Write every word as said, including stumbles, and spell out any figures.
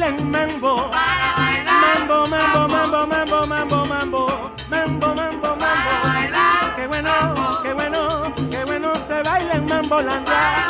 bailen mambo. para bailar, Mambo, mambo, mambo, mambo, mambo, mambo. Mambo, mambo, para mambo. bailar, Qué bueno, qué bueno, qué bueno se baila en Mambolandia.